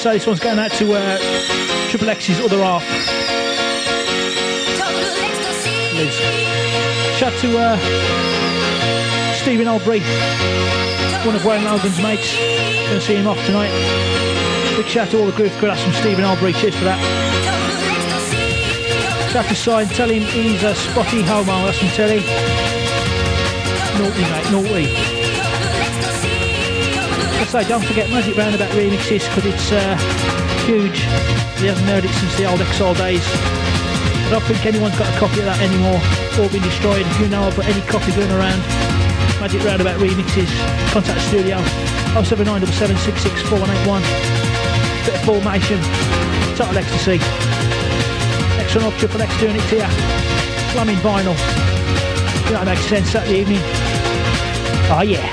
So this one's going out to Triple X's other half, Liz. Shout to Stephen Albury, one of Wayne Logan's mates. Going to see him off tonight. Big shout to all the Groove Crew. That's from Stephen Albury. Cheers for that. Shout to Sign. Tell him he's a spotty homo. That's from Terry. Naughty, mate. Naughty. So don't forget Magic Roundabout remixes, because it's huge. He hasn't heard it since the old Exile days. I don't think anyone's got a copy of that anymore. All been destroyed. If you know of any copy going around, Magic Roundabout remixes, contact the studio 07977664181. Bit of formation, total ecstasy. Next one up, Triple X doing it to you. Slamming vinyl. You know, that makes sense. Saturday evening. Oh yeah.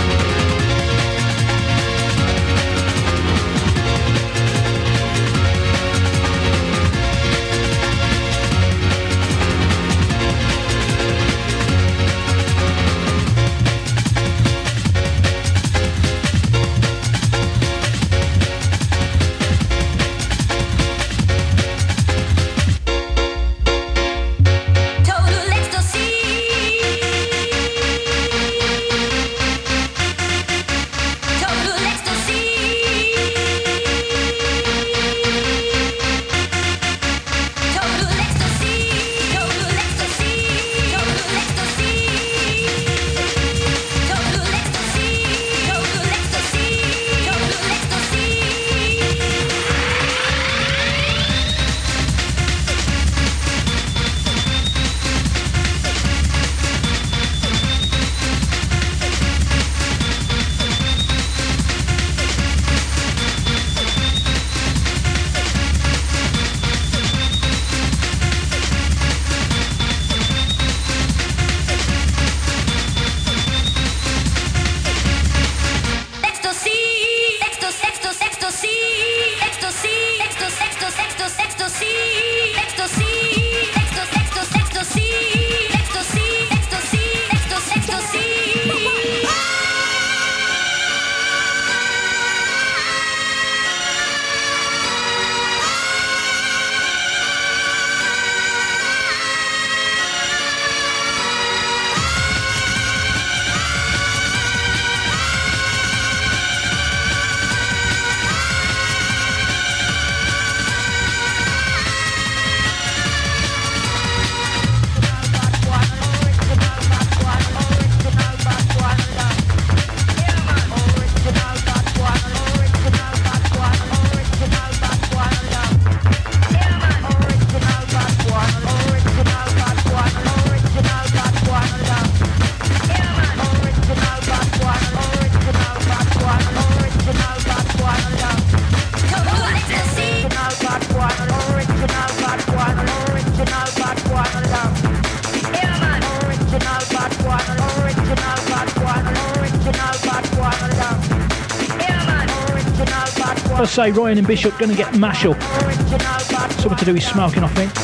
Say Ryan and Bishop going to get mash up. Something to do with smoking, I think.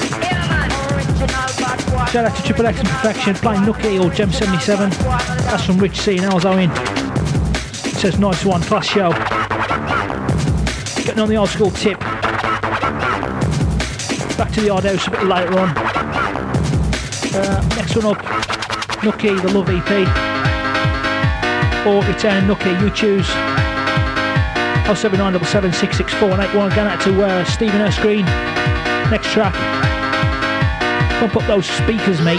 Shout out to Triple X and Perfection playing Nookie or Gem 77. That's from Rich C and Al's Owen. It says nice one, class show. Getting on the old school tip. Back to the Odd House a bit later on. Next one up, Nookie, the Love EP. Or Return Nookie, you choose. 07977664181. Going out to Stephen Erskine. Next track. Pump up those speakers, mate.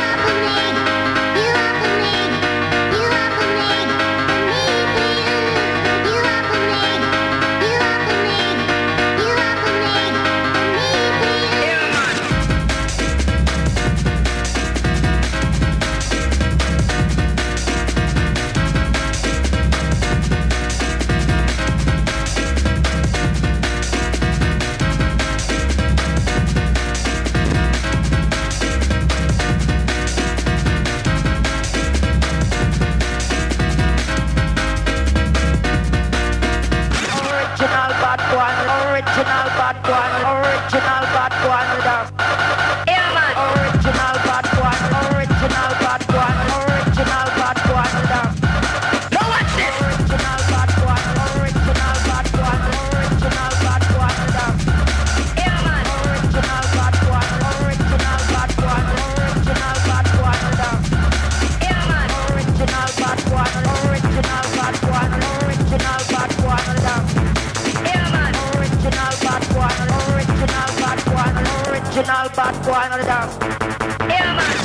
Bad boy. Original bad boy on the dance. Yeah, man.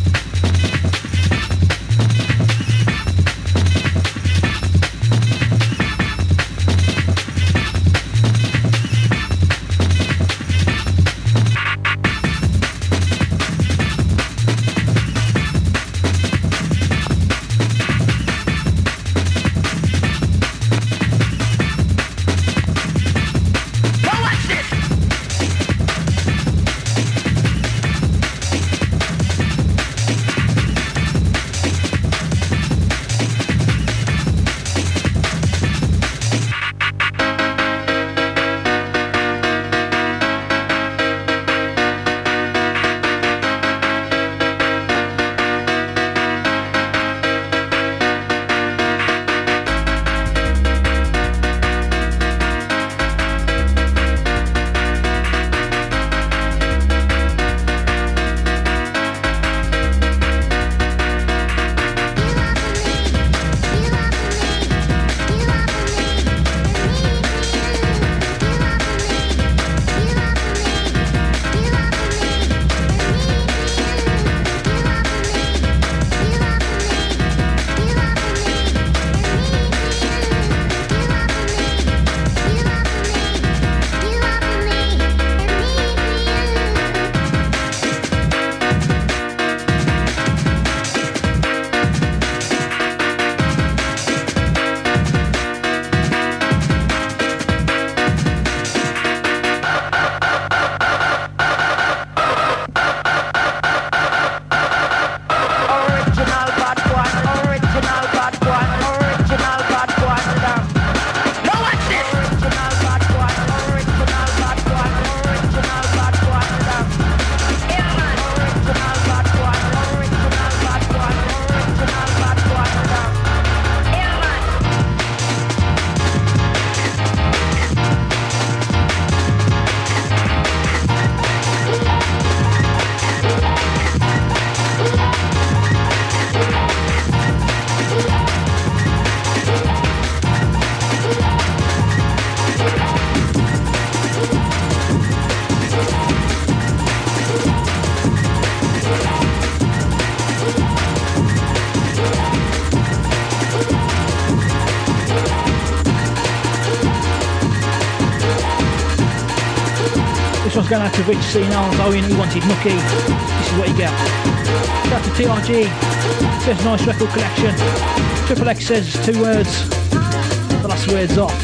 This one's going out to Rich C. Knowles. Owen, he wanted Nookie. This is what you get. Shout out to TRG. Says nice record collection. Triple X says 2 words. The last word's off.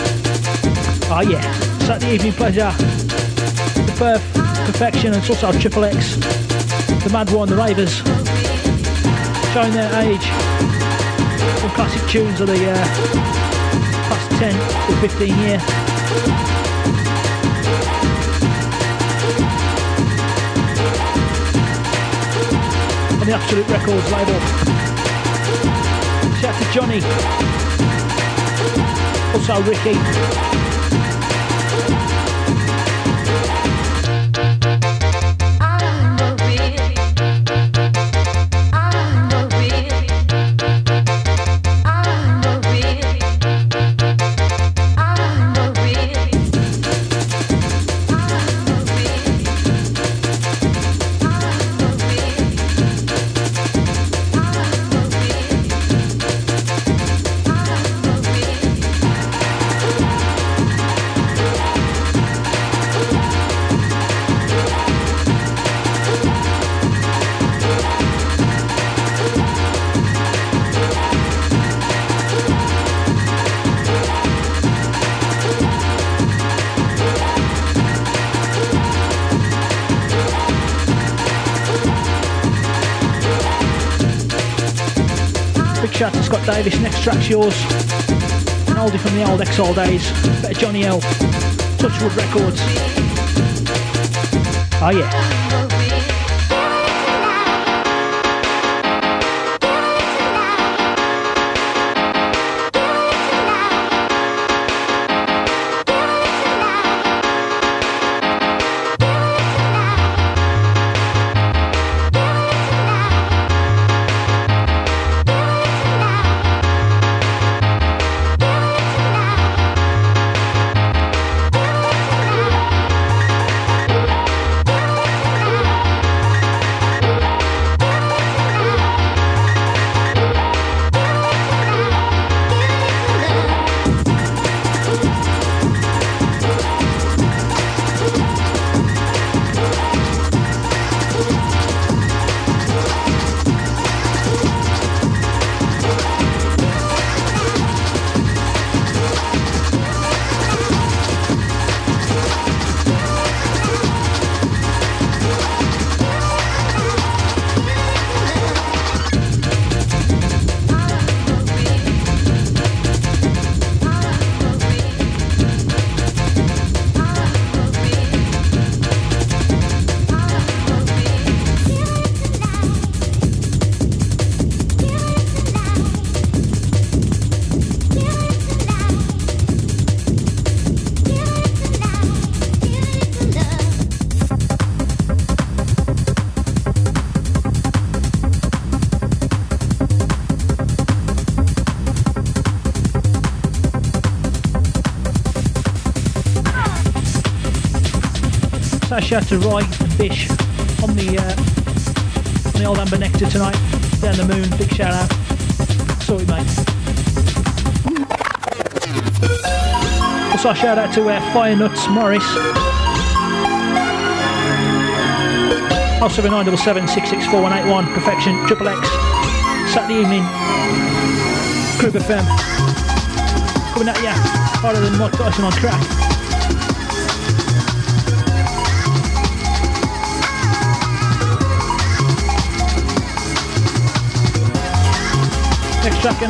Oh yeah. Saturday evening pleasure. The Perth, Perfection, and it's also Triple X. The Mad One, the Ravers. Showing their age. Some classic tunes of the past 10 to 15 year. On the Absolute Records label. Shout out to Johnny. Also Ricky. Shout out to Scott Davis, next track's yours. An oldie from the old Exile days. Better Johnny L. Touchwood Records. Oh yeah. So shout out to Roy and Bish on the old Amber Nectar tonight. Down the moon, big shout out. Sorry mate. Also a shout out to Fire Nuts Morris. 07977 664 181 Perfection Triple X. Saturday evening. Group FM. Coming at ya harder than Mike Tyson on crack. Next track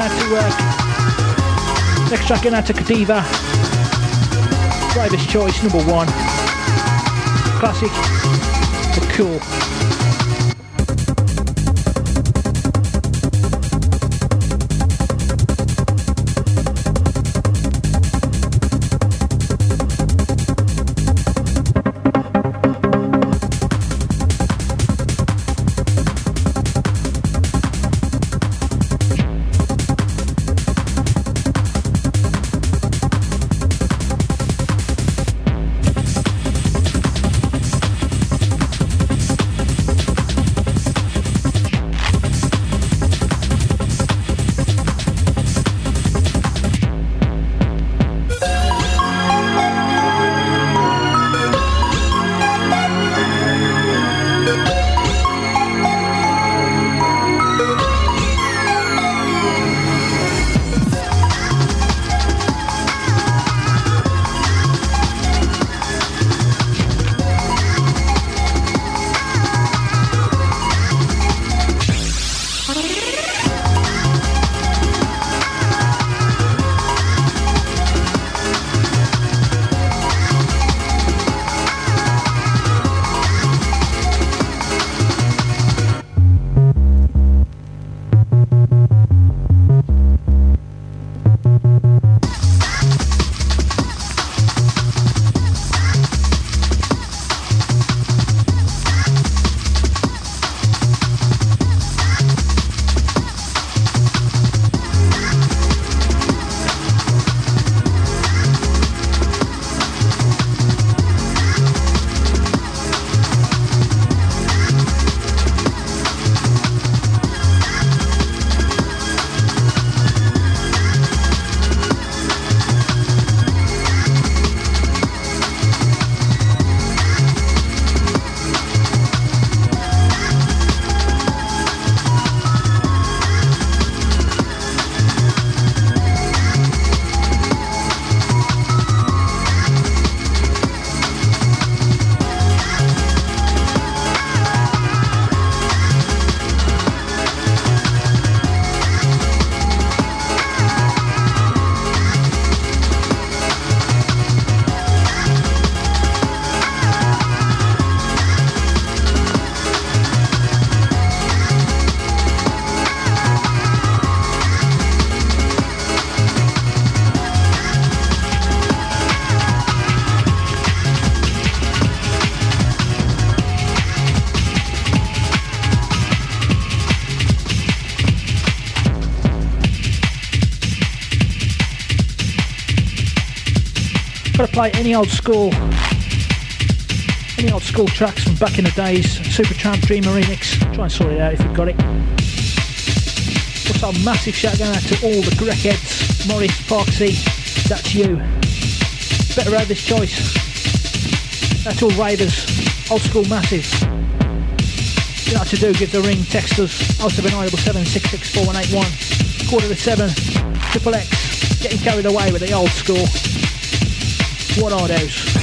going out to Kadiva. Driver's Choice number 1. Classic but cool. Play any old school tracks from back in the days. Supertramp Dreamer remix. Try and sort it out if you've got it. Also a massive shout going out to all the Greckheads. Morris, Parksy, that's you. Better have this choice. That's all ravers. Old school massive. You know what to do, give the ring, text us 07977 664 181. 7:15. Triple X. Getting carried away with the old school. What are those?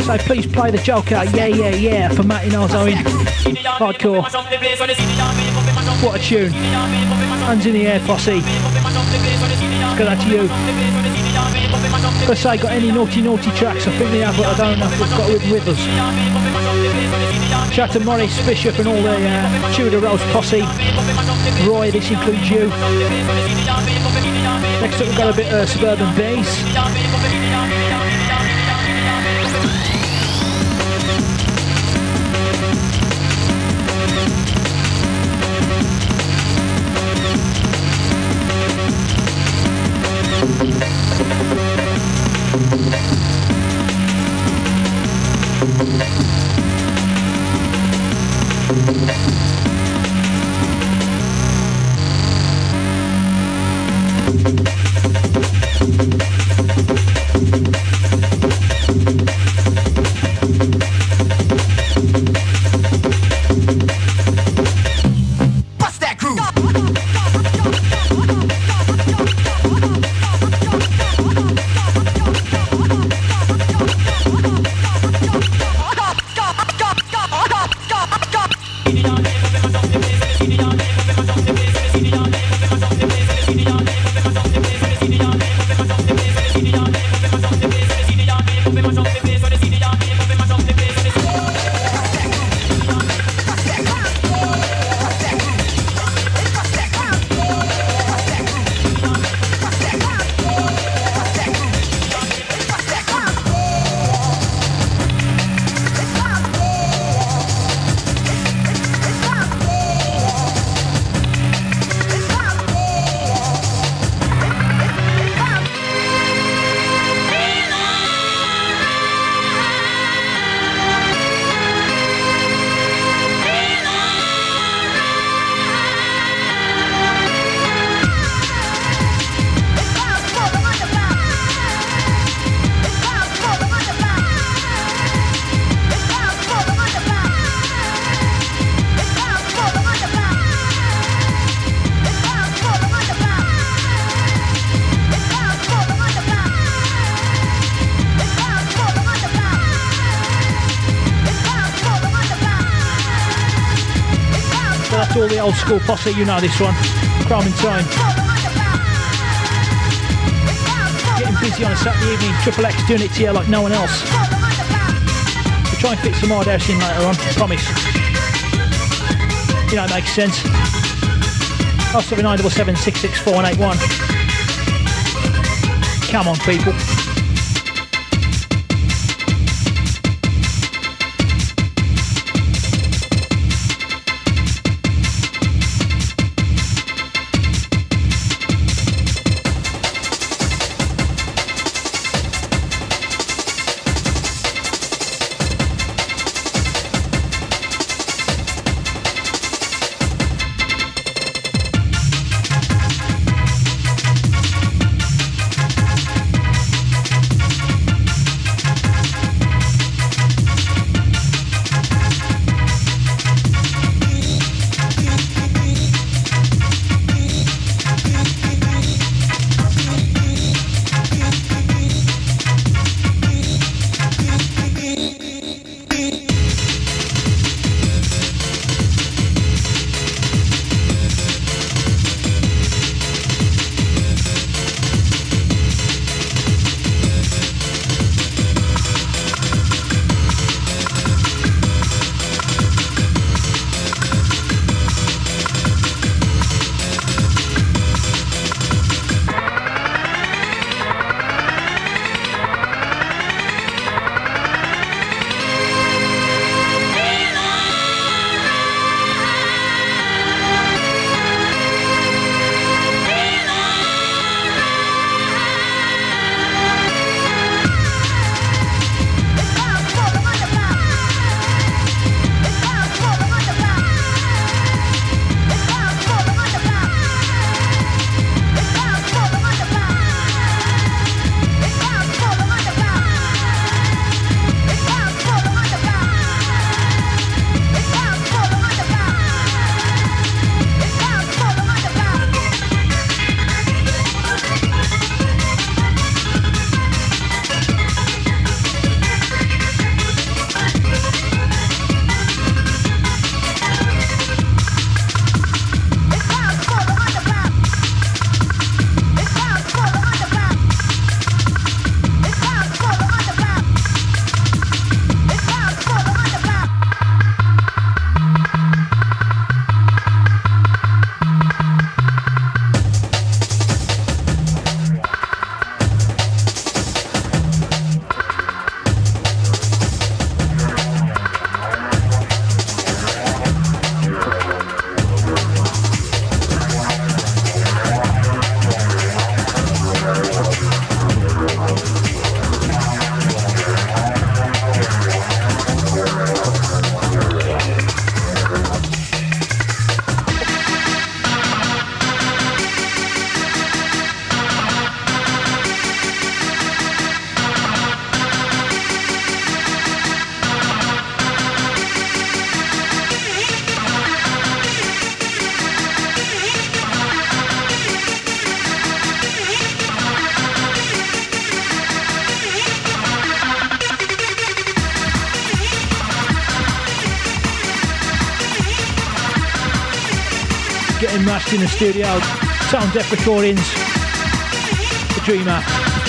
So please play the Joker, yeah, for Matty Narzoin. Hardcore. What a tune. Hands in the air, posse. Go that to you. Gotta say, got any naughty tracks? I think they have, but I don't know if they've got it with us. Shout out to Maurice Bishop and all the Tudor Rose posse. Roy, this includes you. Next up we've got a bit of Suburban Bass. All the old school posse, you know this one. Crime in Time. Getting busy on a Saturday evening. Triple X doing it to you like no one else. We'll try and fit some more house in later on, promise. You know, it makes sense. 07977 664 181. Come on, people. Dreammaster in the studio. Tone Deaf Recordings. The Dreamer.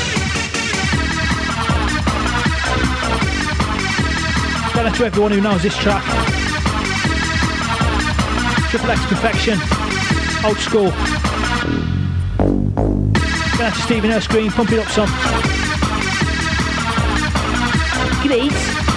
Shout out to everyone who knows this track. Triple X Perfection. Old school. Shout out to Stephen Erskine. Pump it up some. Great.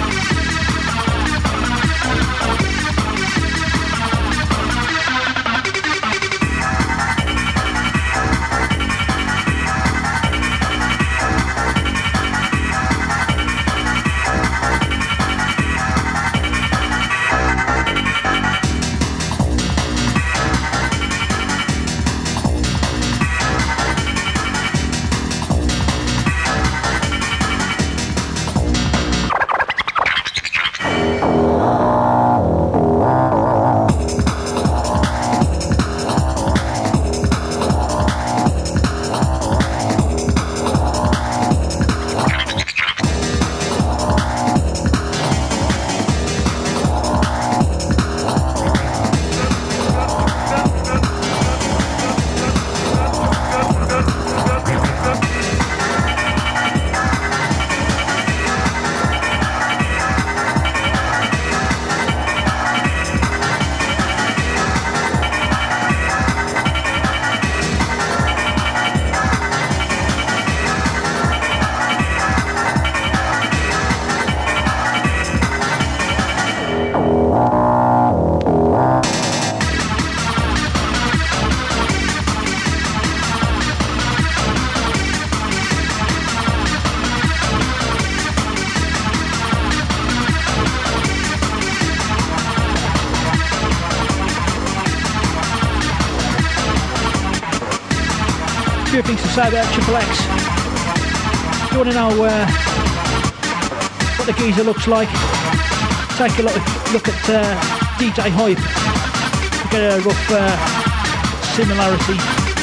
Few things to say about Triple X. If you want to know what the geezer looks like, take a look at DJ Hype to get a rough similarity.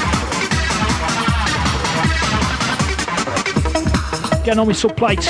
Getting on with subplates.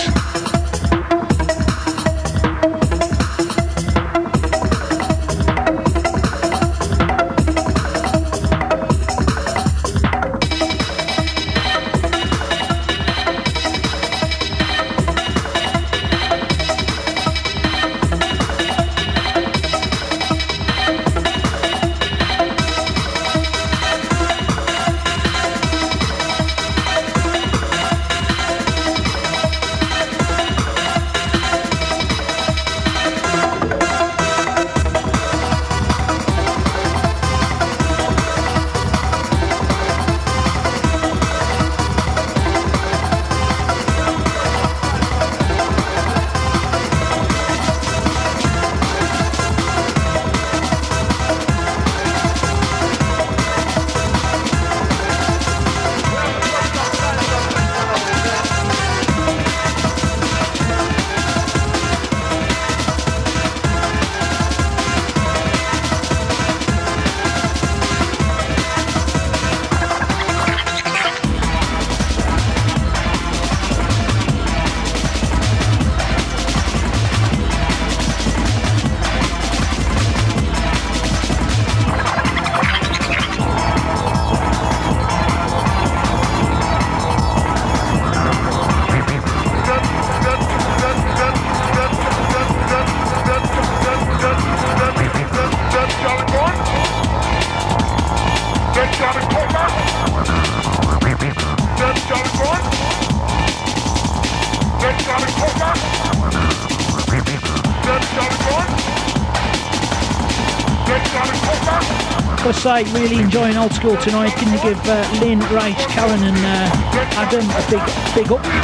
Gotta say, really enjoying Old School tonight. Can you give Lynn, Rach, Karen and Adam a big up?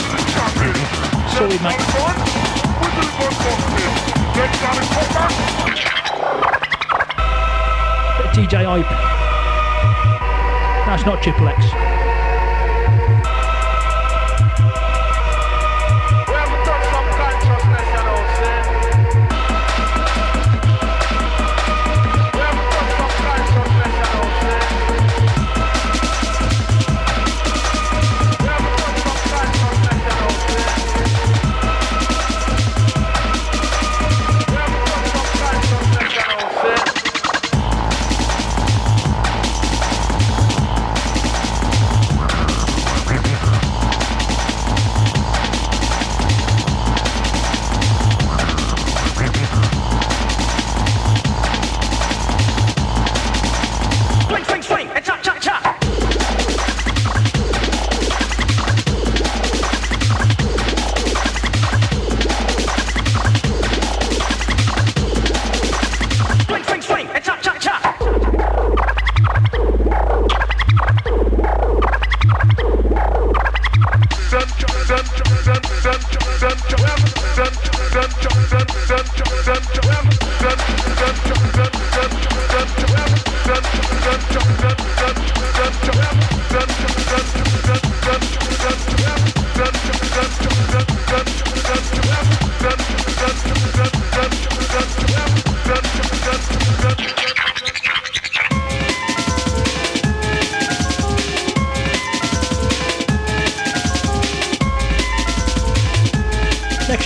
Sorry, mate. DJ Hype. That's not Triple X.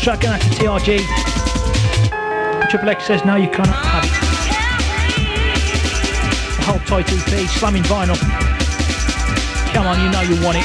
track going out to TRG. Triple X says no, you cannot have it. The whole tight EP, slamming vinyl. Come on, you know you want it.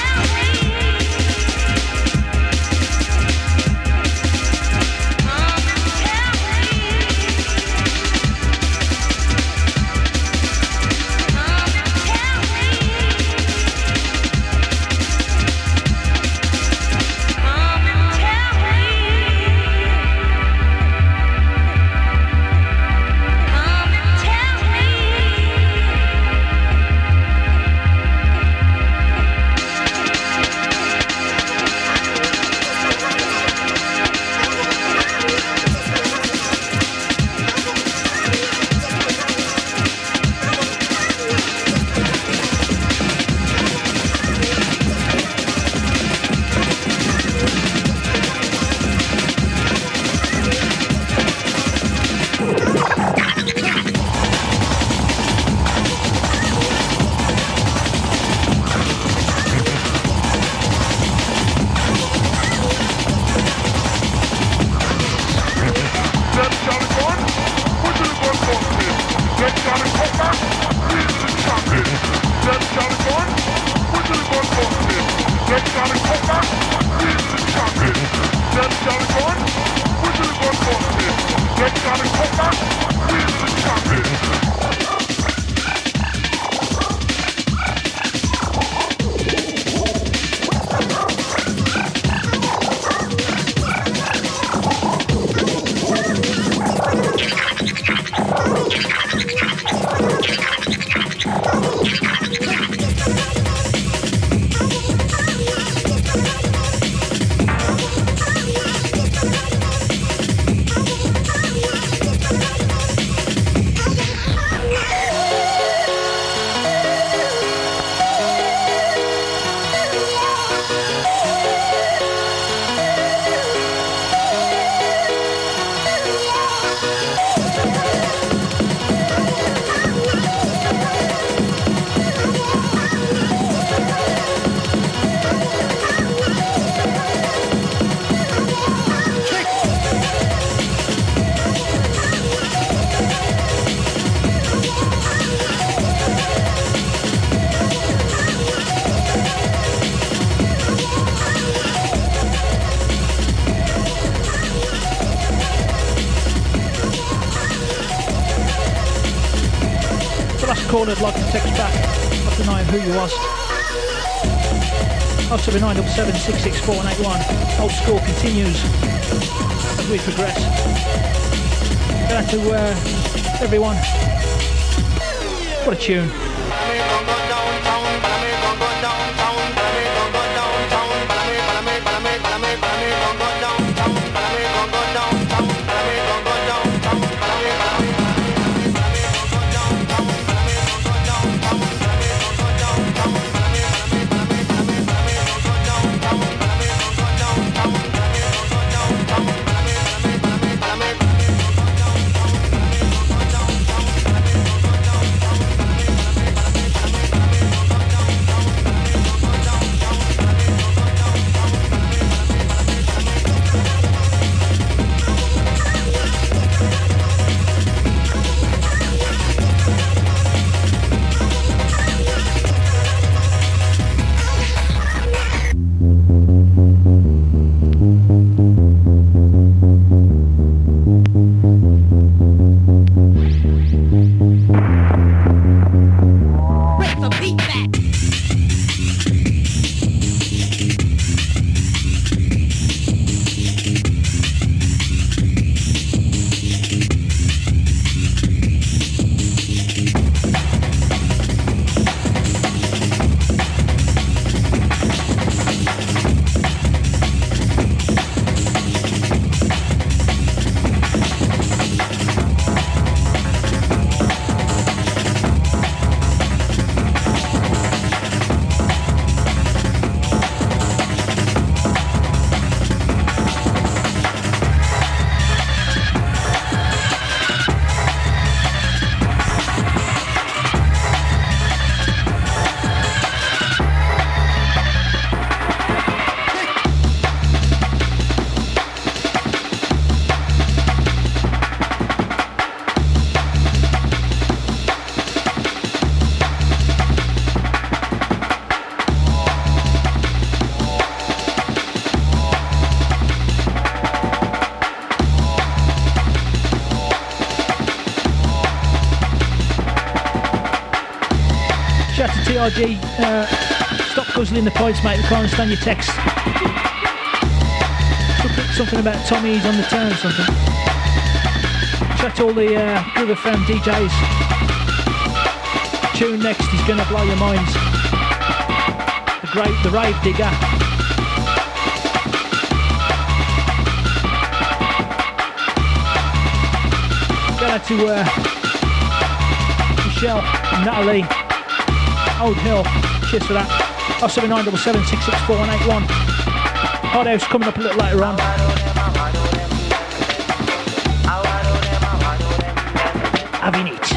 I'd like to text back after knowing who you was. 07977 664 181. Old school continues as we progress. Going out to everyone. What a tune. RG, stop guzzling the points, mate. We can't understand your text. Something about Tommy's on the turn or something. Chat to all the Groove FM DJs. Tune next is going to blow your minds. The Rave Digger. Shout out to Michelle and Natalie. Old Hill. Cheers for that. 07977664181. Hard House coming up a little later on. Having it.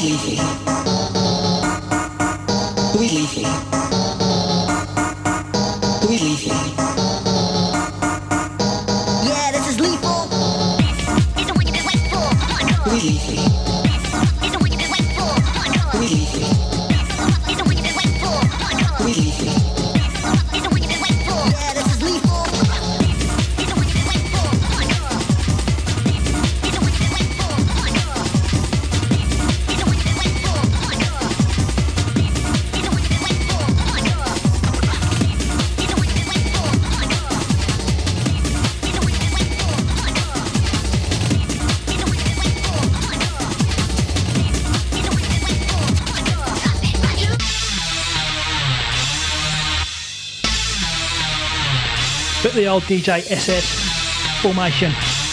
The old DJ SS formation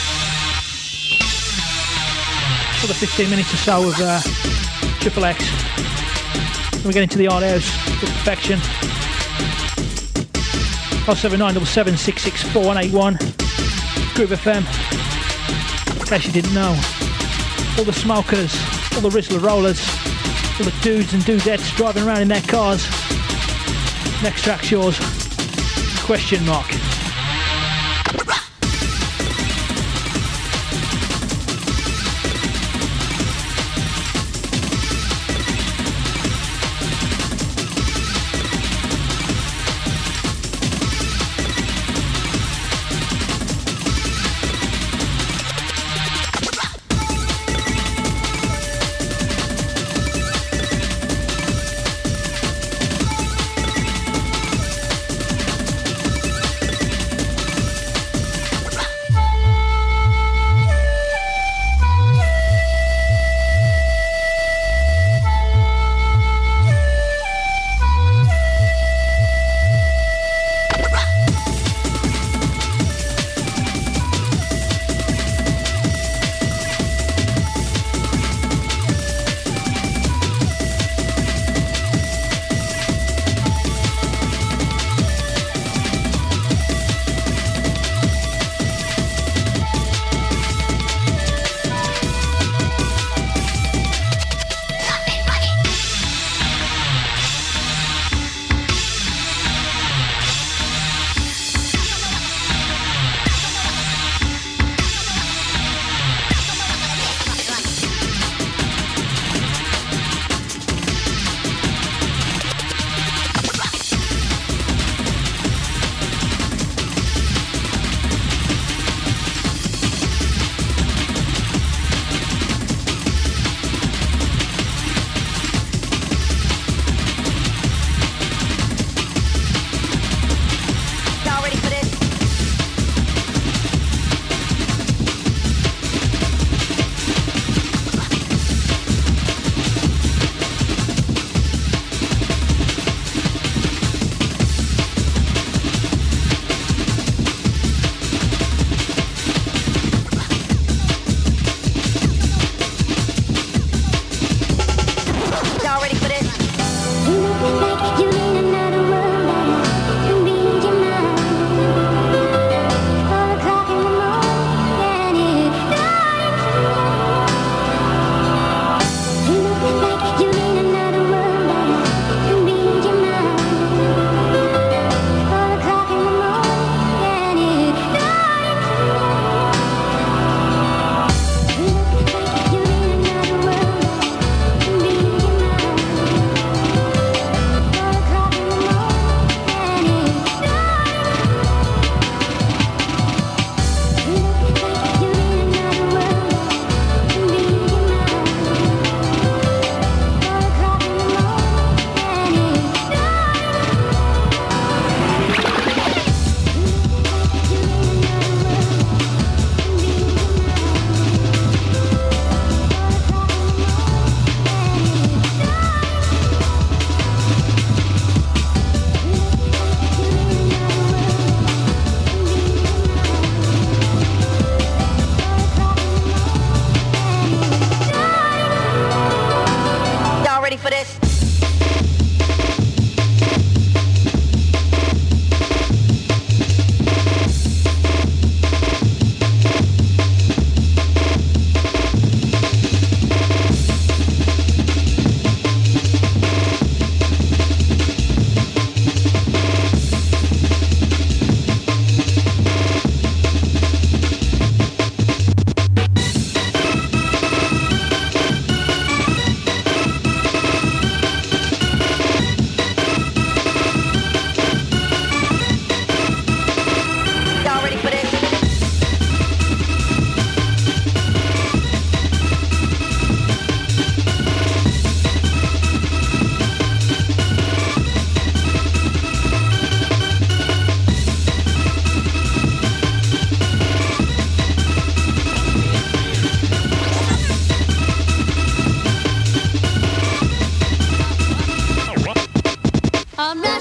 for the 15 minutes or so of Triple X. We get into the art house to perfection. 07977664181 Groove FM. In case you didn't know, all the smokers, all the Rizzler rollers, all the dudes and dudettes driving around in their cars. Next track's yours. Question mark.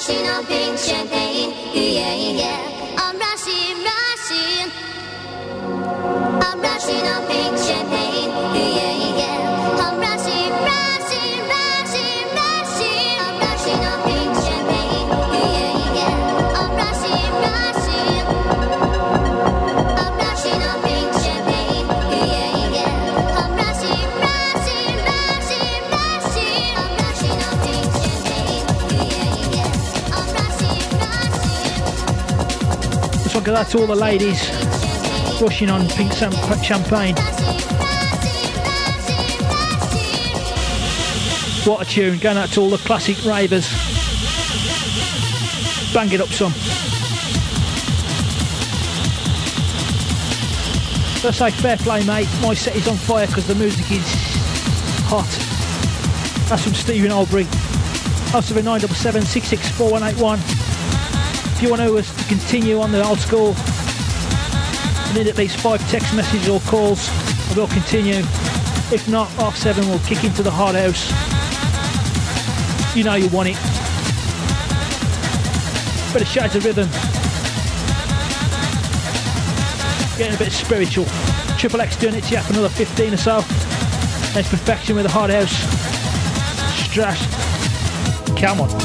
rushing on pink champagne. Yeah, yeah. I'm rushing, rushing. I'm rushing on pink champagne. Yeah, yeah. I'm rushing, rushing, rushing, rushing. I'm rushing on pink champagne. Yeah, yeah. I'm rushing, rushing. I'm rushing on pink champagne. Yeah, yeah. I'm rushing, rushing, rushing, rushing. I'm rushing on pink champagne. Yeah, yeah. I'm rushing, rushing. This one goes out to all the ladies rushing on pink champagne. What a tune, going out to all the classic ravers. Bang it up some. Let's say fair play, mate. My set is on fire because the music is hot. That's from Stephen Albury. 07977 664 If you want us to continue on the old school, I need at least 5 text messages or calls and we'll continue. If not, 7:30 we'll kick into the hard house. You know you want it. Bit of shades of rhythm. Getting a bit spiritual. Triple X doing it to you for another 15 or so. There's Perfection with the hard house. Strash. Come on.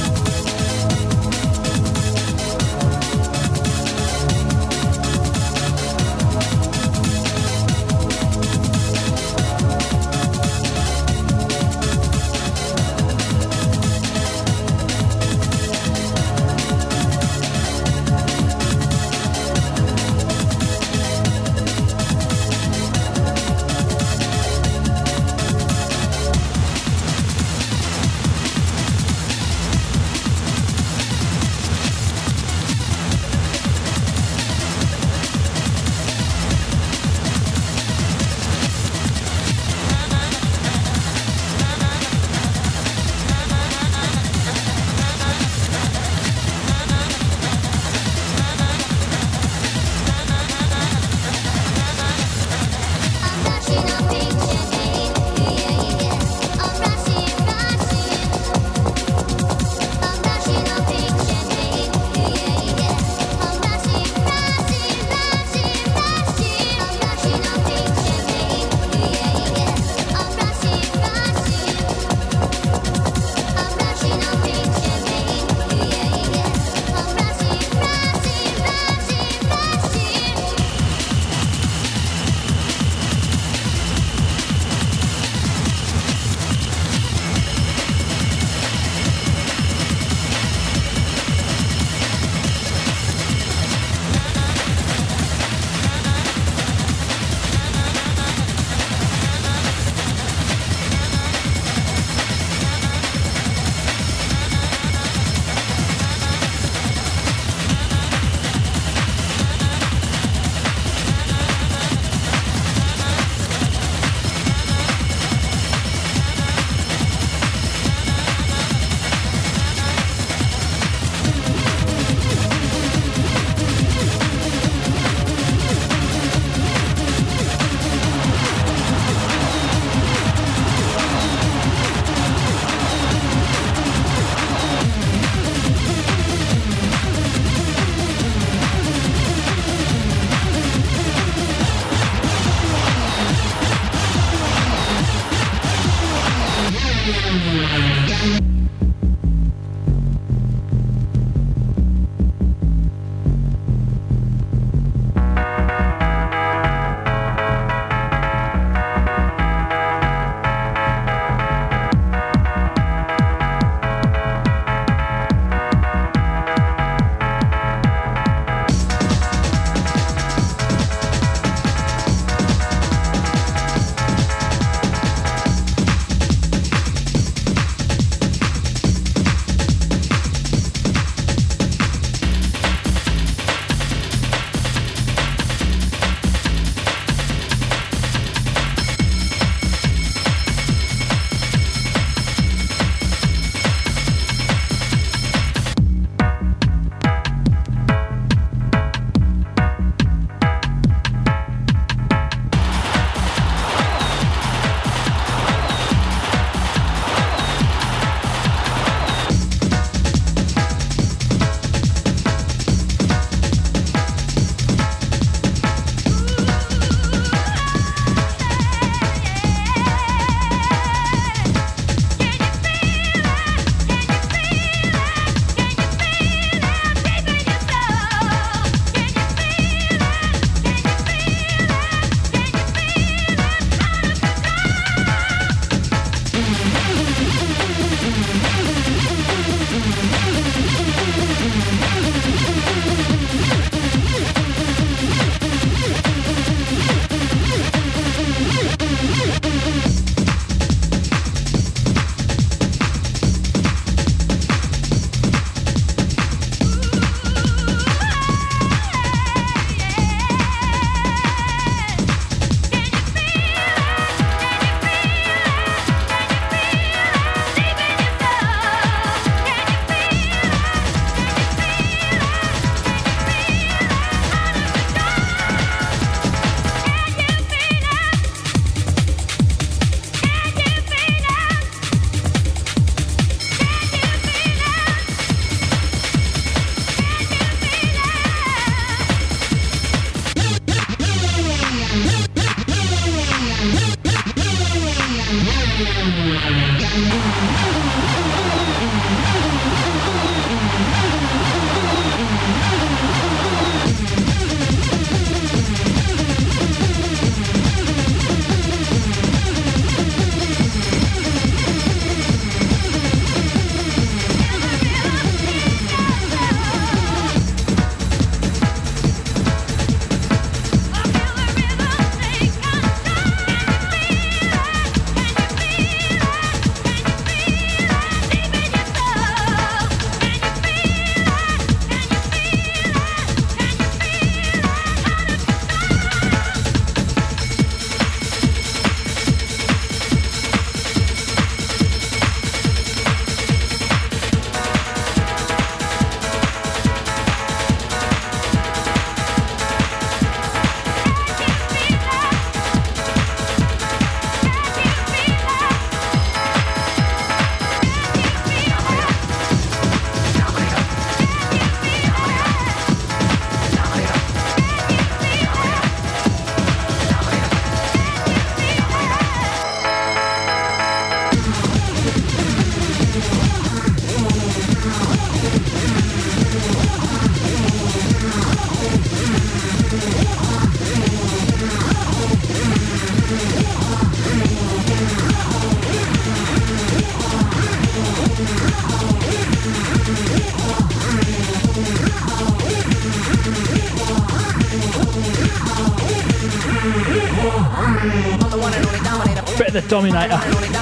Bit of the Dominator.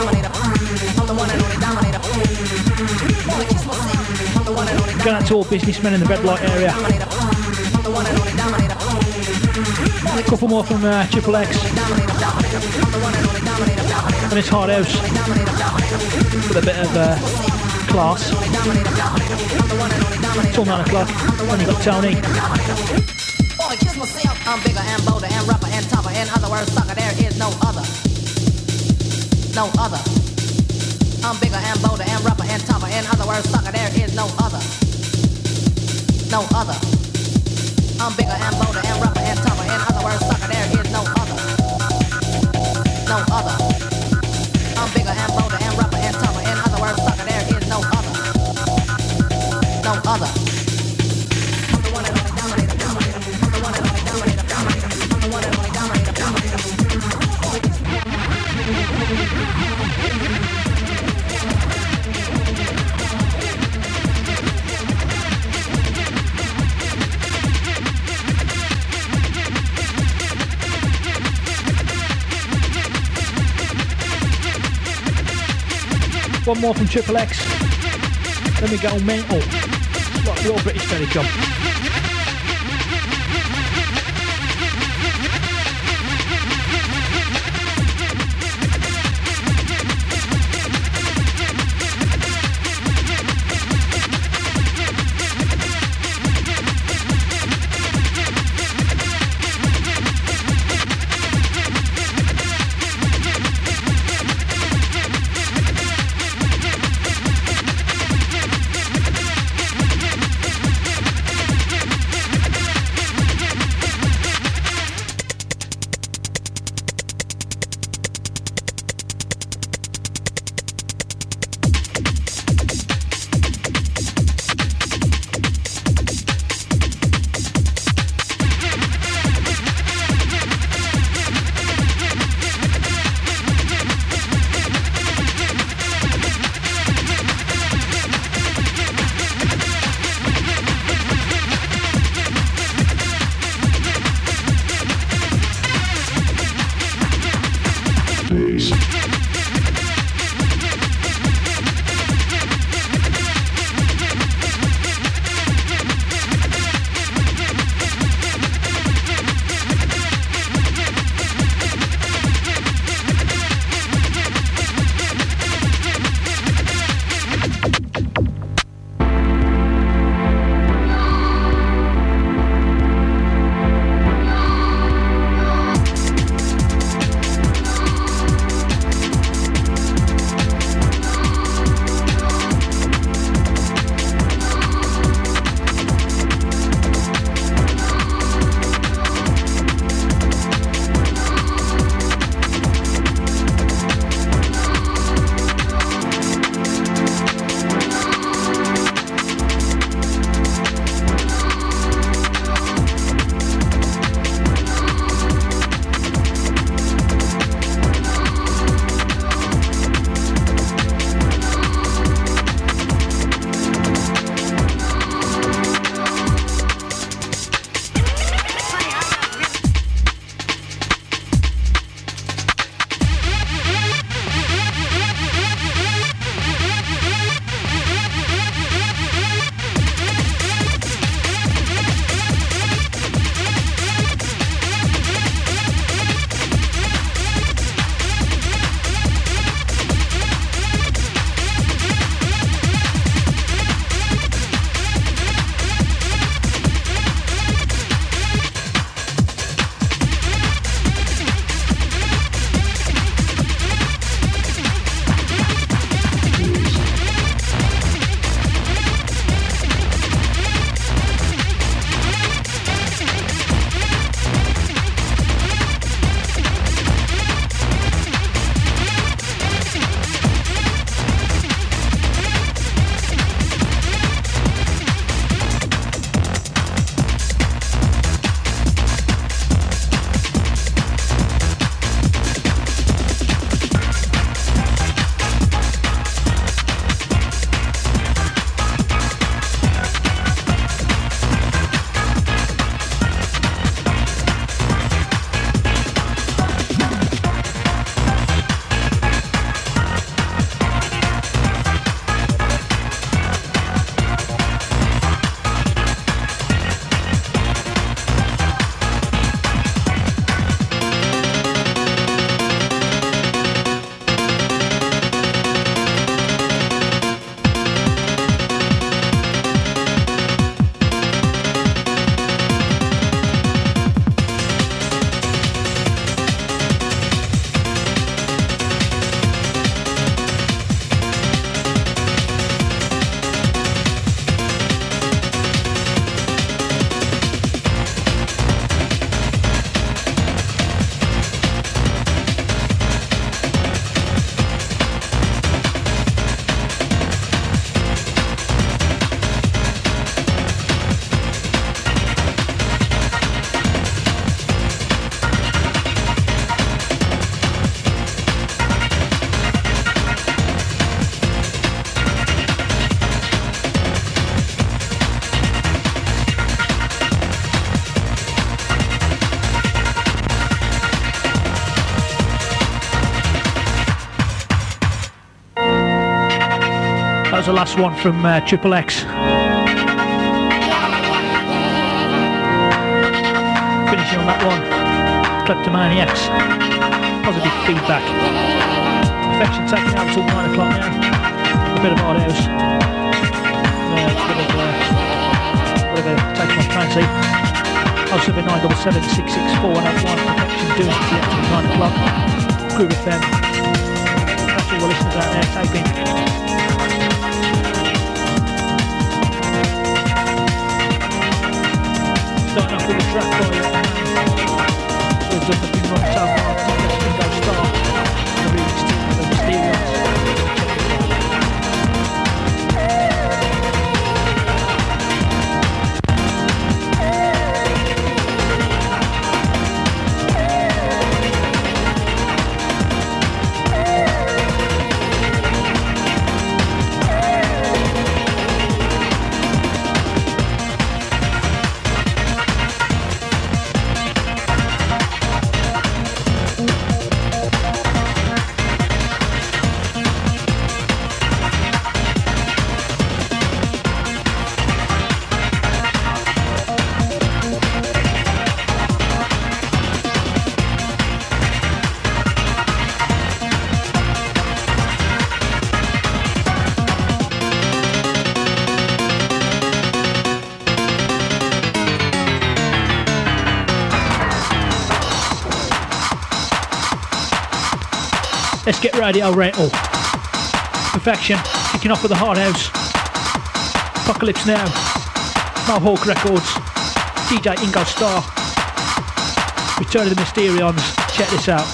Going out to all businessmen in the red light area. A couple more from Triple X. And it's Hard House. With a bit of class. Till 9 o'clock. Then you got Tony. I'm bigger and bolder and rougher and tougher. In other words, sucker, there is no other. No other. I'm bigger and bolder and rougher and tougher. In other words, sucker, there is no other. No other. I'm bigger and bolder and rougher and tougher. In other words, sucker, there is no other. No other. I'm bigger and bolder and rougher and tougher. In other words, sucker, there is no other. No other. One more from Triple X. Then we go mental. Like the old British belly job. That was the last one from Triple X. Finishing on that one, Kleptomaniacs. Positive feedback. Perfection taking out till 9 o'clock now. A bit of hard house. A bit of whatever, taking off trancy. 07977 664 181. Perfection doing it till 9 o'clock. Groove FM. That's all the listeners out there taping. Starting off with a track by we've done nothing wrong so far. Bingo Star. The remix to the Mysterious. Let's get Radio Rental. Perfection, kicking off with the Hard House. Apocalypse Now. Mohawk Records. DJ Ingo Star. Return of the Mysterions. Check this out.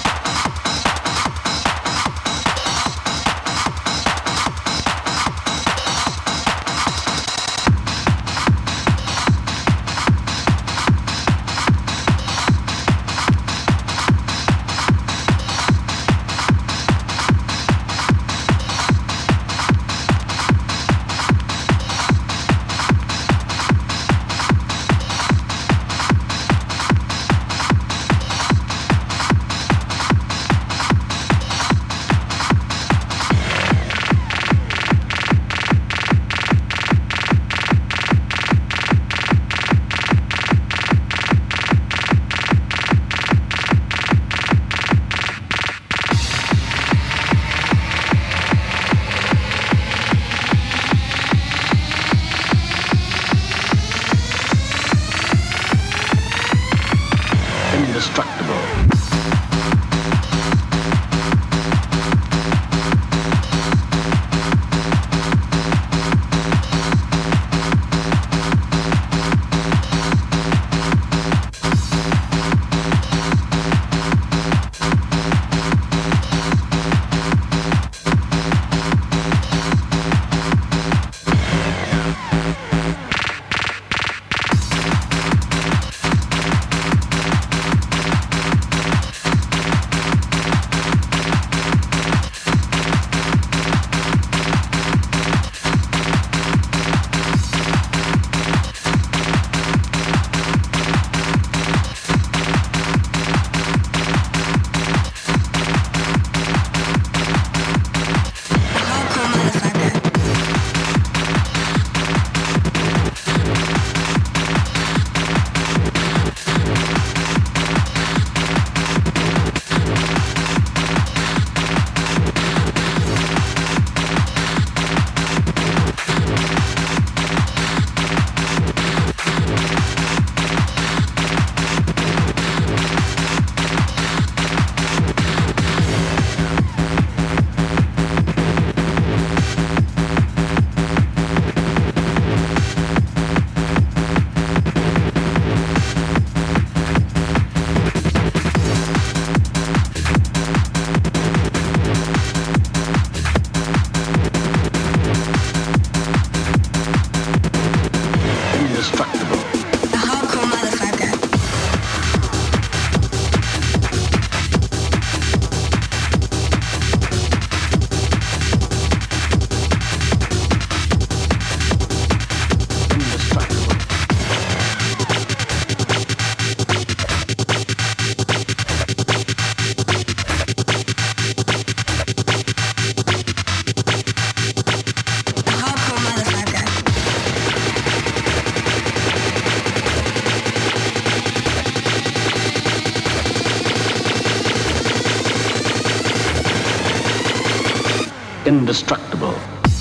indestructible.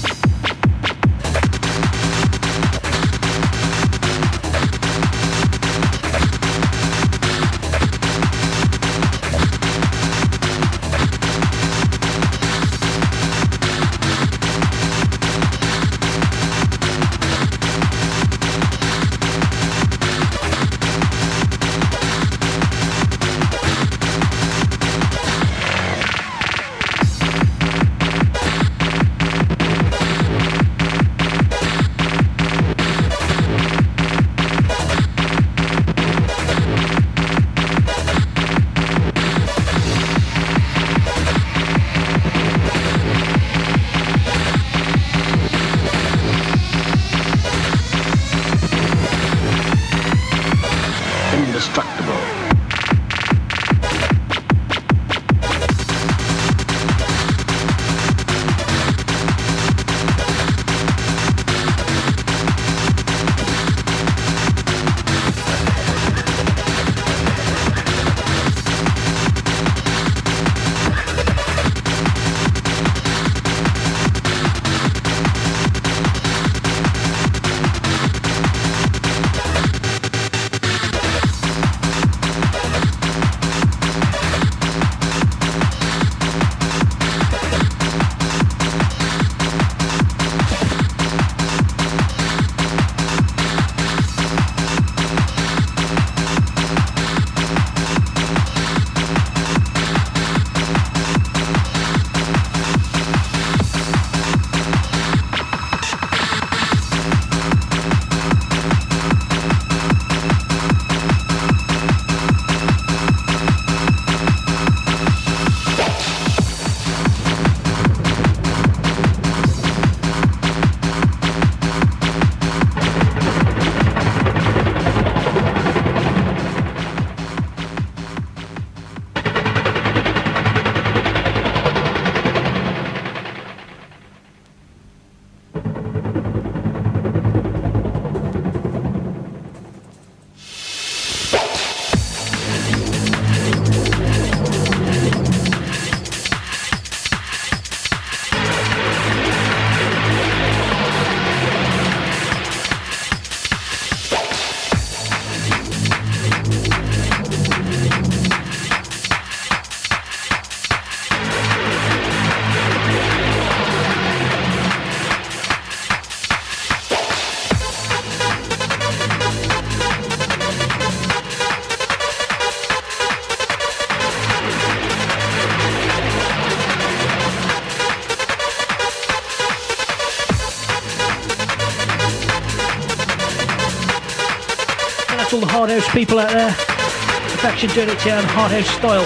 All the hard house people out there, Faction Dirty Town, hard house style.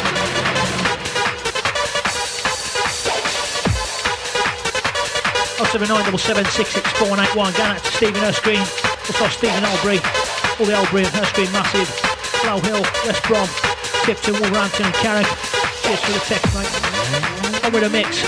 07977664181. Going out to Stephen Erskine, also Stephen Albury, all the Albury and Erskine massive, Slough Hill, West Brom, Tipton, Wolverhampton and Carrick. Cheers for the text, mate. On with a mix.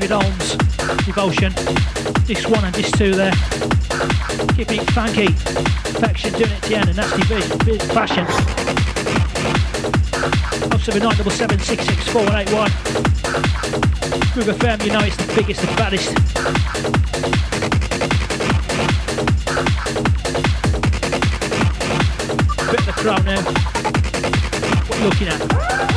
Ed Holmes, Devotion. This one and this two there. Keeping it funky. Perfection doing it to the end, and Nasty Biz Fashion. 079 766 4181. Groove FM, you know it's the biggest, the baddest. Bit of the crowd now. What are you looking at?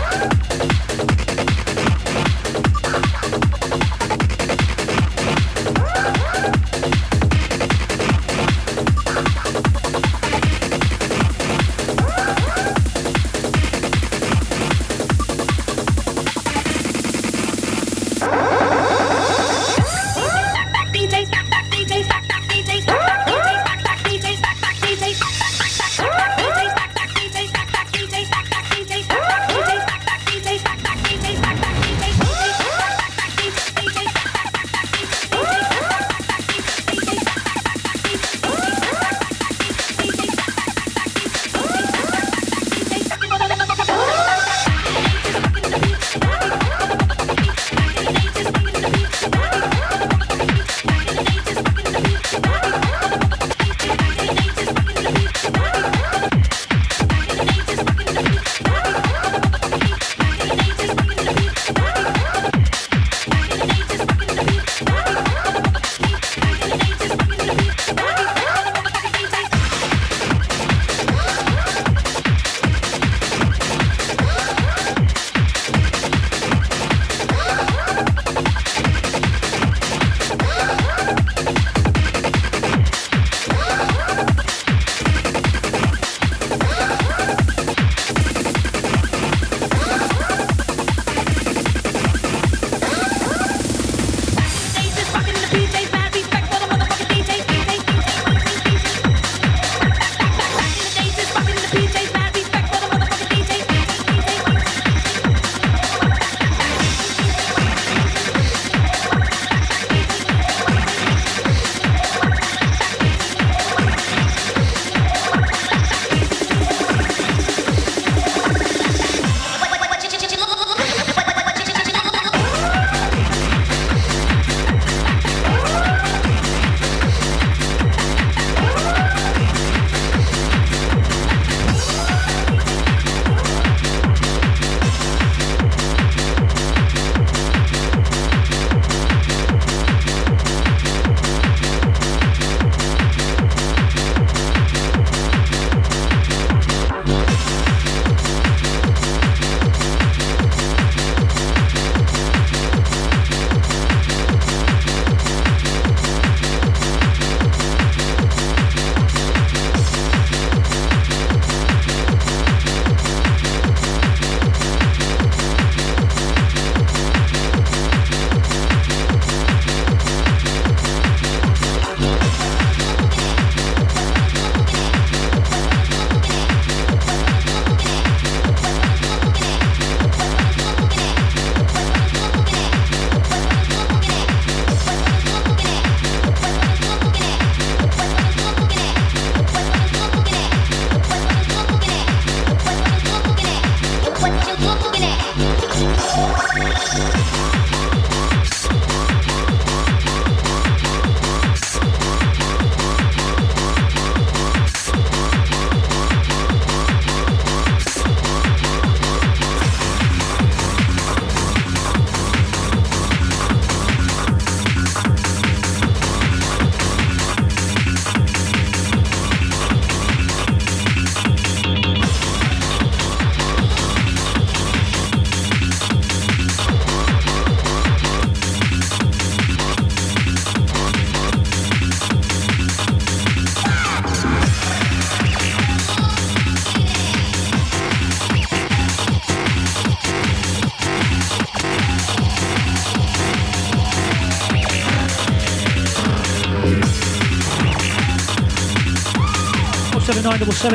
Seven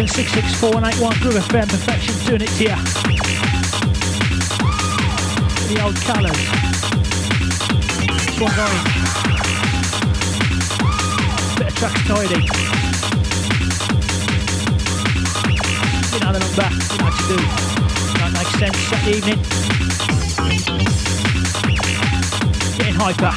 664 Groove FM, Perfection doing it to you. The old colours. This one's orange. Bit of tracks tidy. You know the number, you know what to do. That makes sense. Saturday evening. Getting Hyper.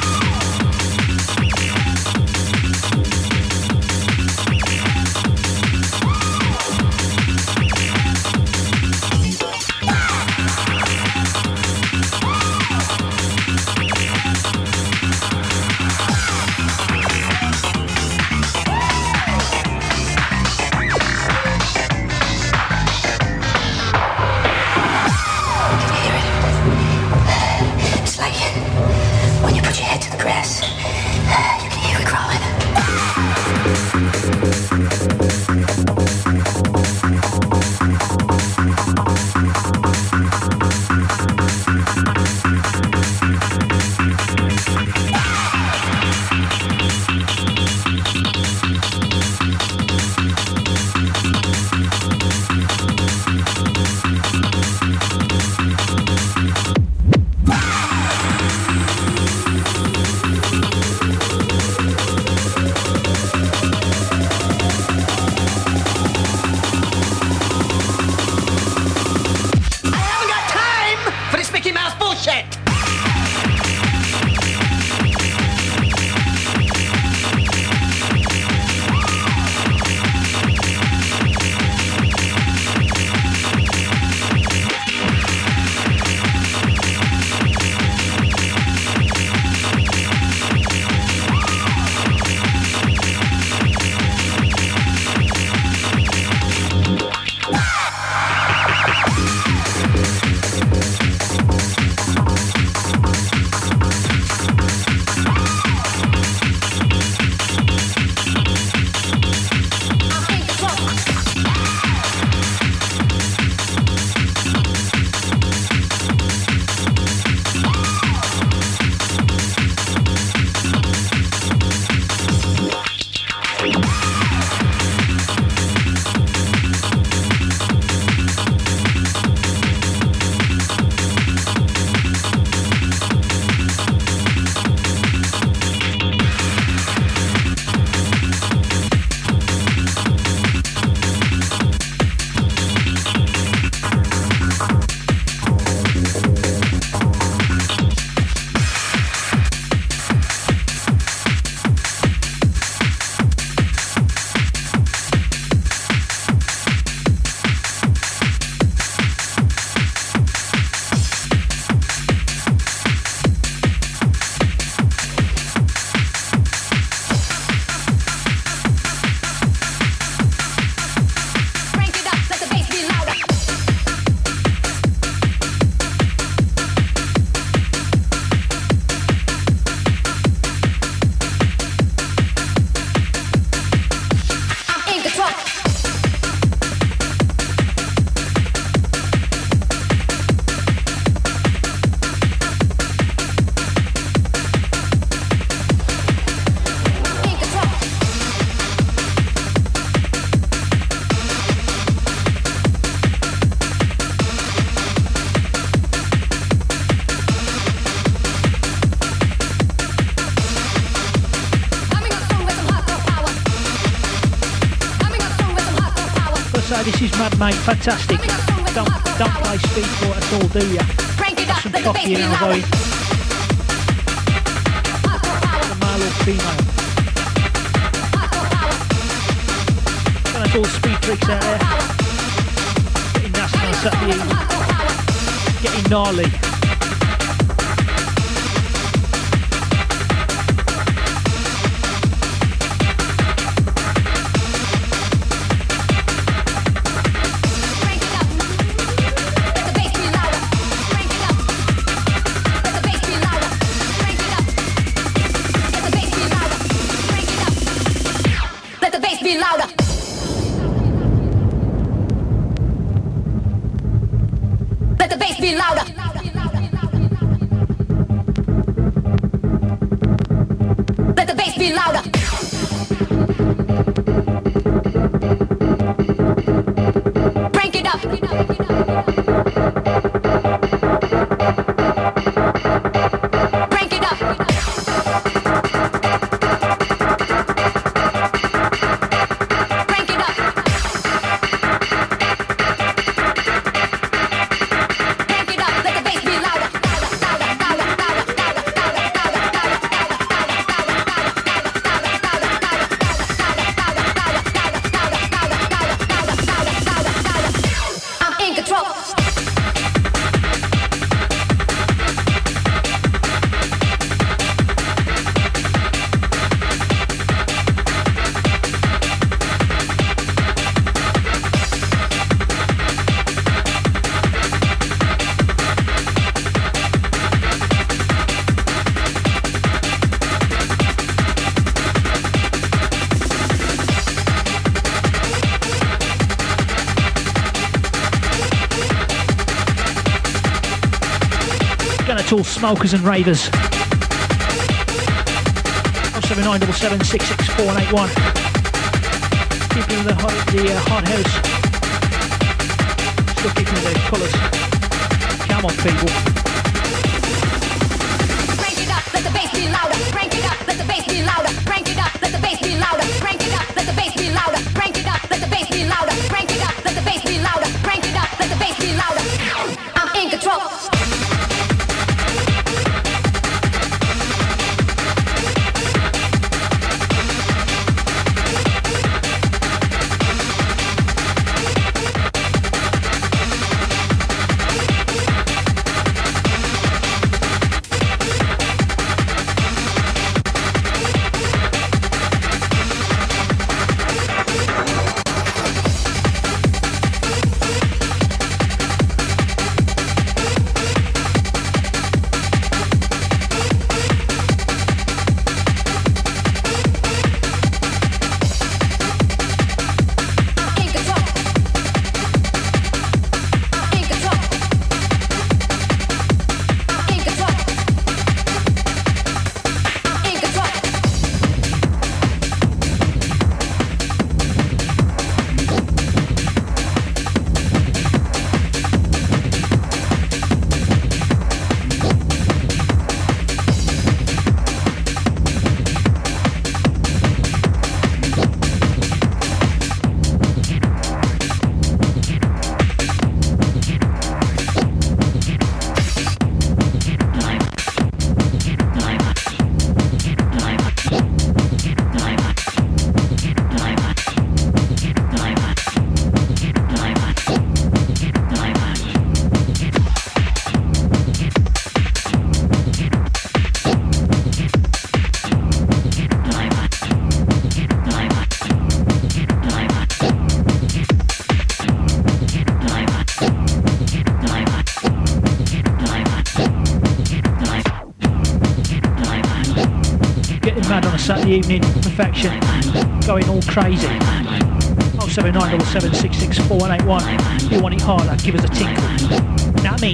This is Mad Mate, fantastic. Don't play Speedport at all, do ya? Got some coffee in our void. The male or female. Gonna do all speed tricks out there. Getting nasty on Saturday evening. Getting gnarly. Let the bass be louder. to all smokers and ravers. 07977 664 181. Keeping the hard house. Still keeping the colours. Come on, people. Crank it up, let the bass be louder. Crank it up, let the bass be louder. Crank it up, let the bass be louder. Crank it up, let the bass be louder. Crank it up, let the bass be louder. Crank it up, let the bass be louder. Crank it up, let the bass be louder. I'm in control. Saturday evening, perfection, going all crazy. 07977 664 181. You want it harder, give us a tinkle. Know what I mean?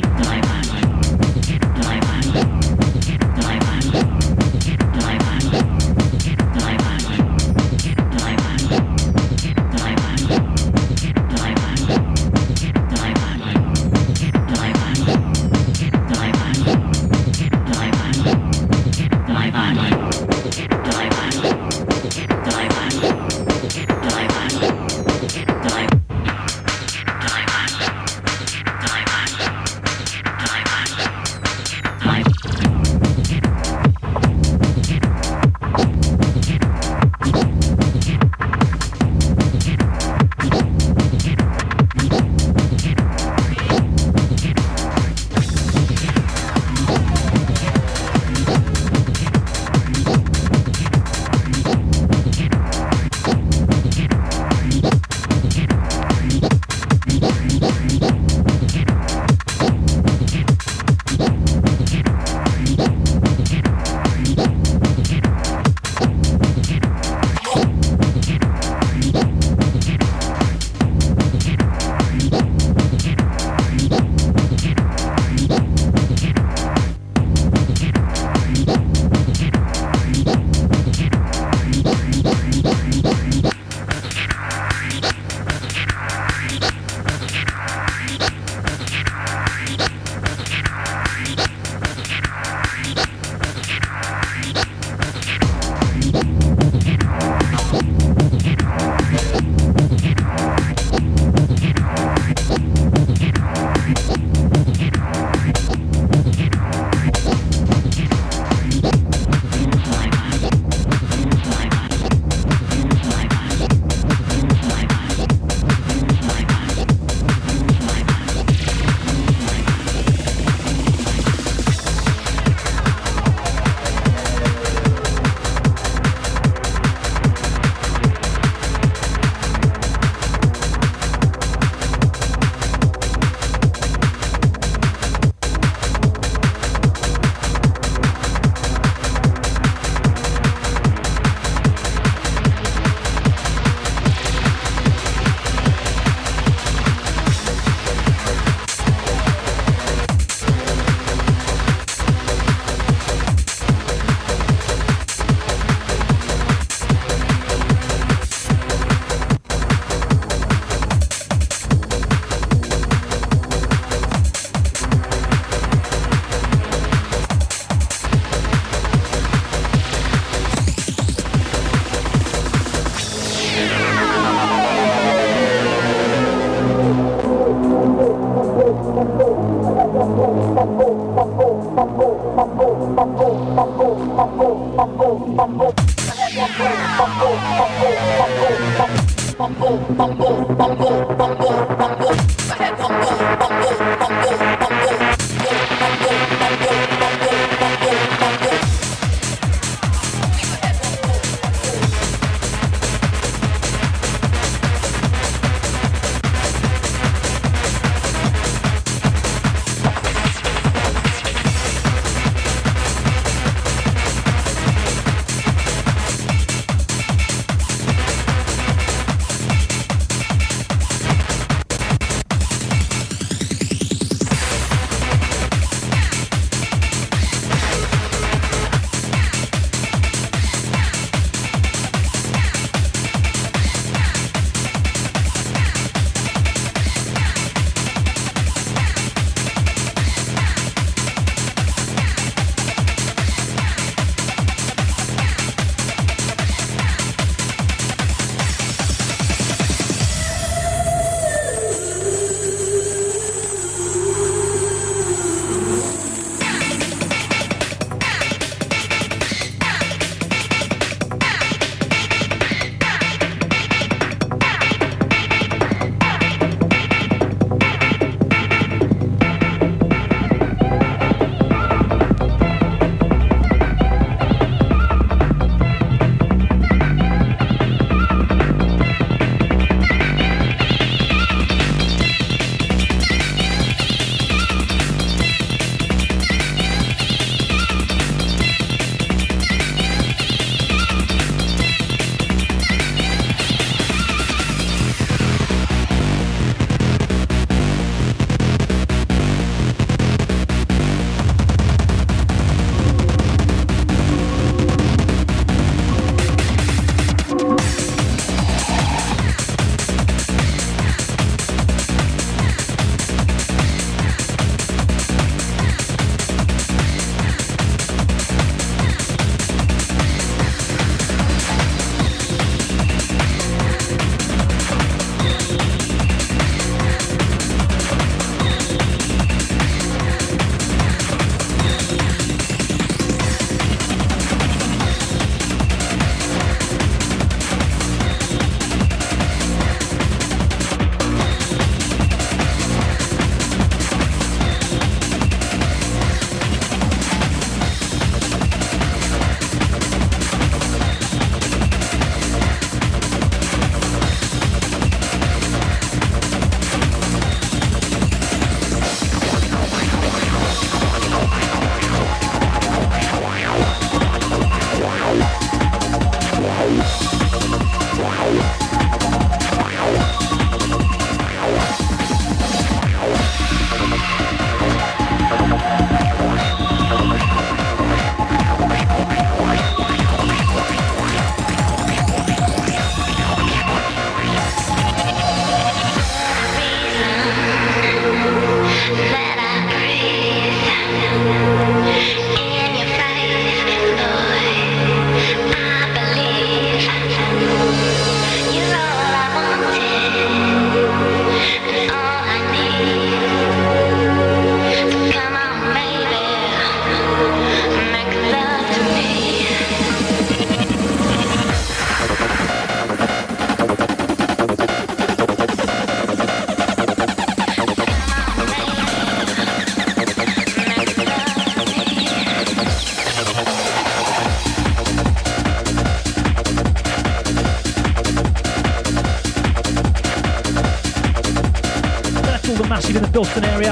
Dalston area.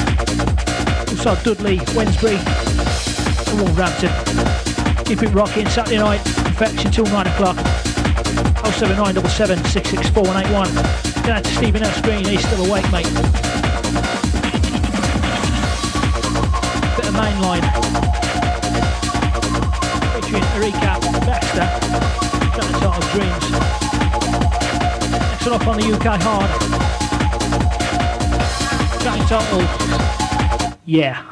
Also Dudley, Wednesbury, and Wolverhampton. Keep it rocking Saturday night, Infection till 9 o'clock. 07977 664 181. Going out to Stephen L. Screen, he's still awake, mate. Bit of mainline. Featuring Erika Baxter, track entitled Dreams. Next one up on the UK Hard. Track entitled Yeah.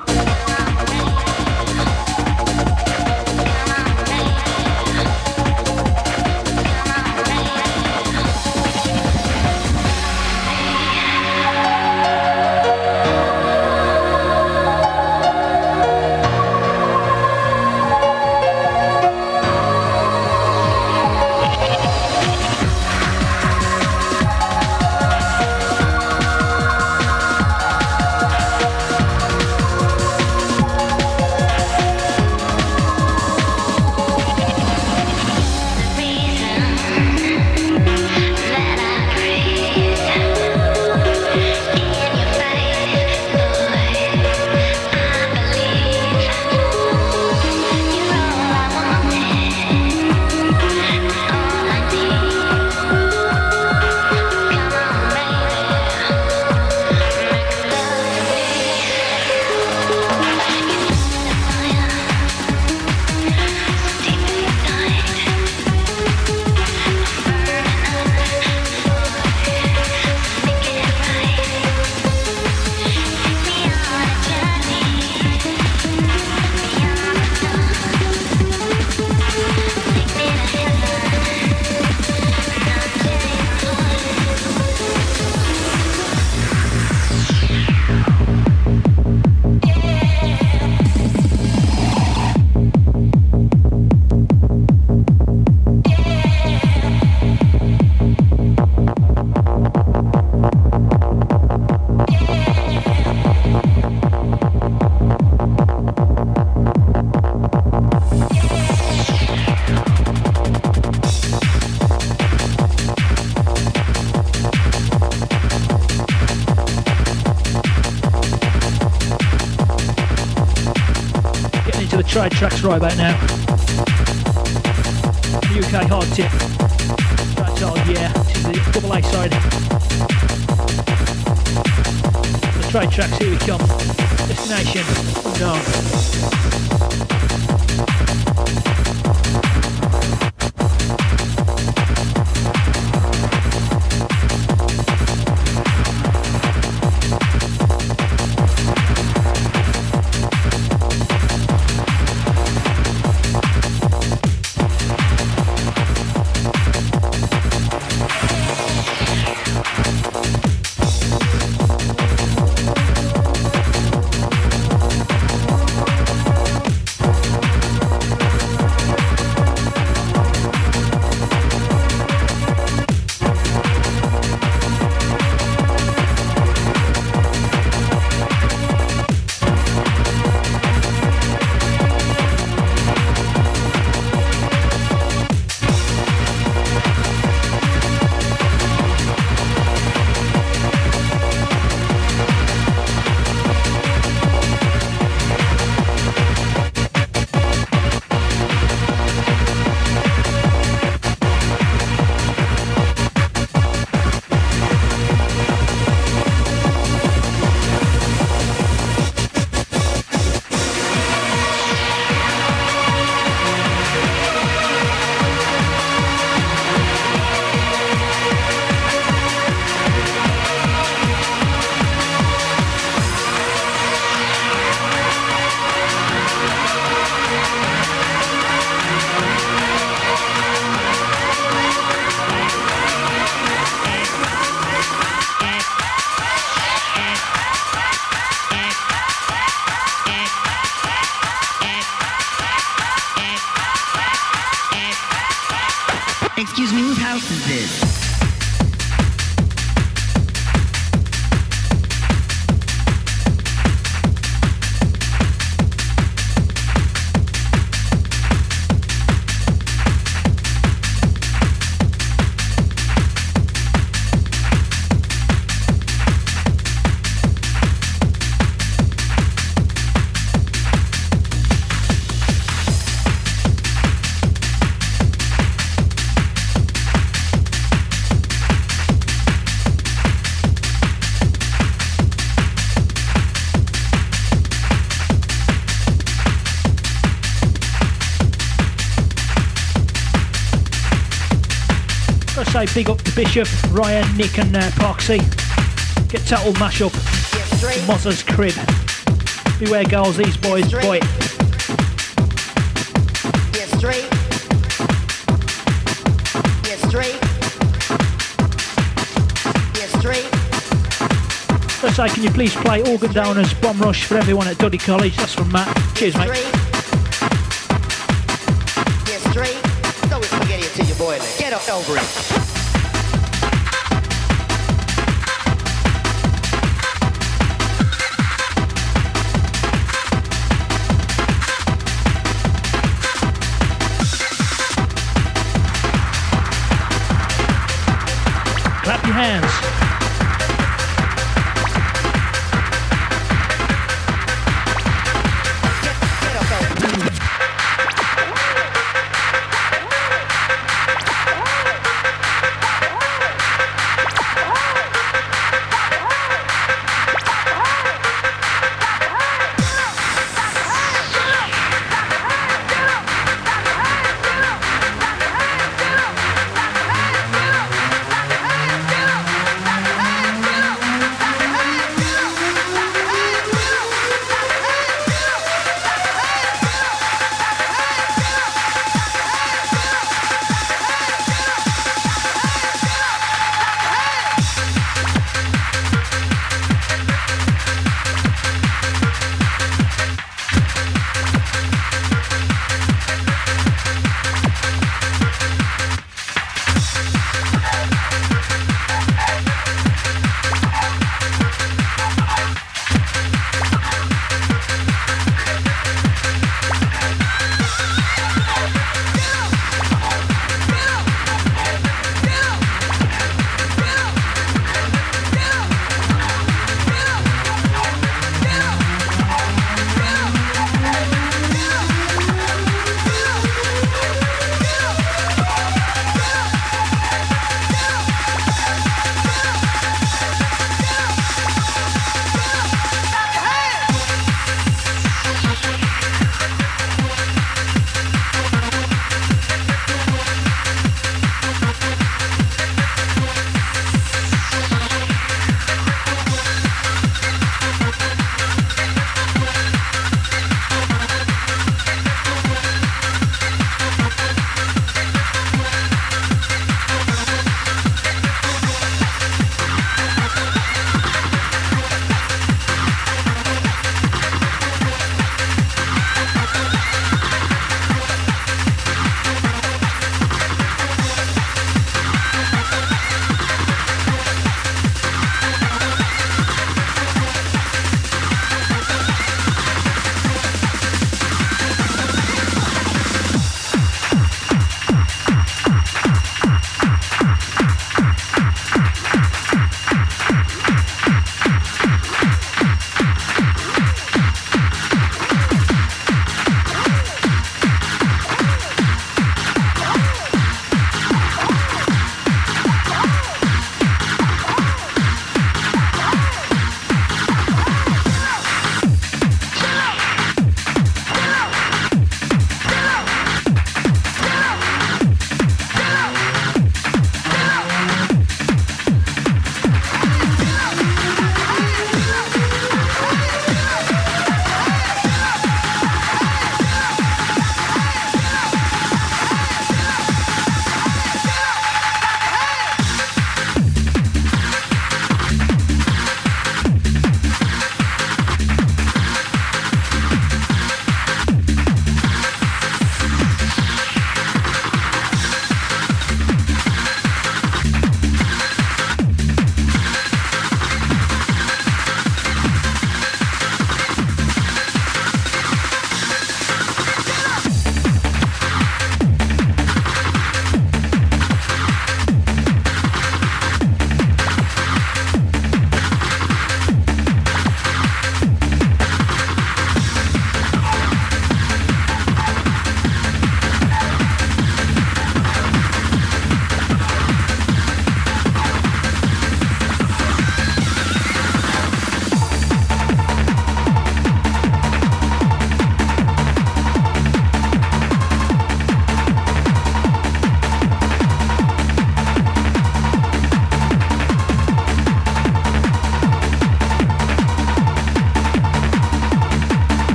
Trade tracks right about now. UK hard tip. Track titled Yeah, which is the double A side. The trade tracks, here we come. Destination, no. Excuse me, whose house is this? Say big up to Bishop, Ryan, Nick and Parksy. Get total mash up to Mozza's crib. Beware girls, these boys bite. Get straight. Get straight. Get straight. Let's say, can you please play Organ Downers, Bomb Rush for everyone at Dudley College? That's from Matt. Cheers, mate. Get straight. Throw it spaghetti until you boil it. Get up over it. Clap your hands.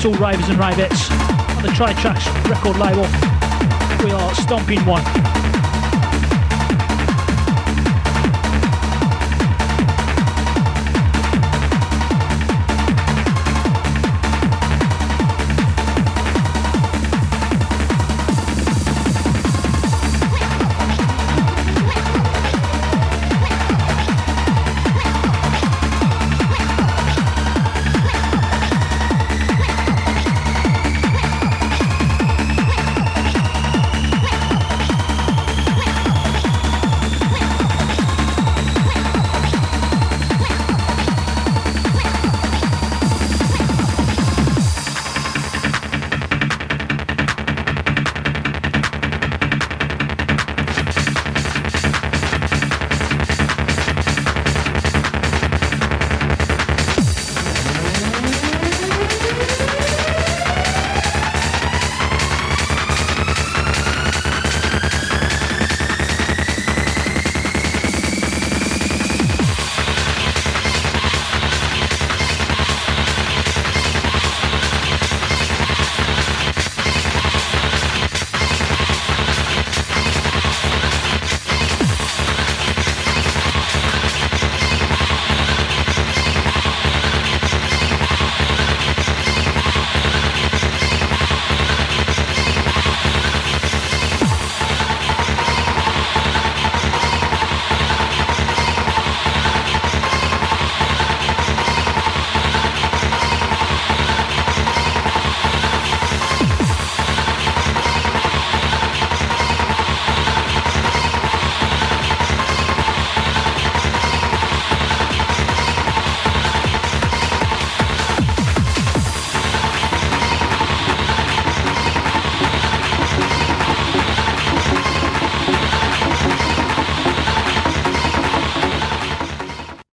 to all ravers and ravettes on the Trade Tracks record label. We are stomping one.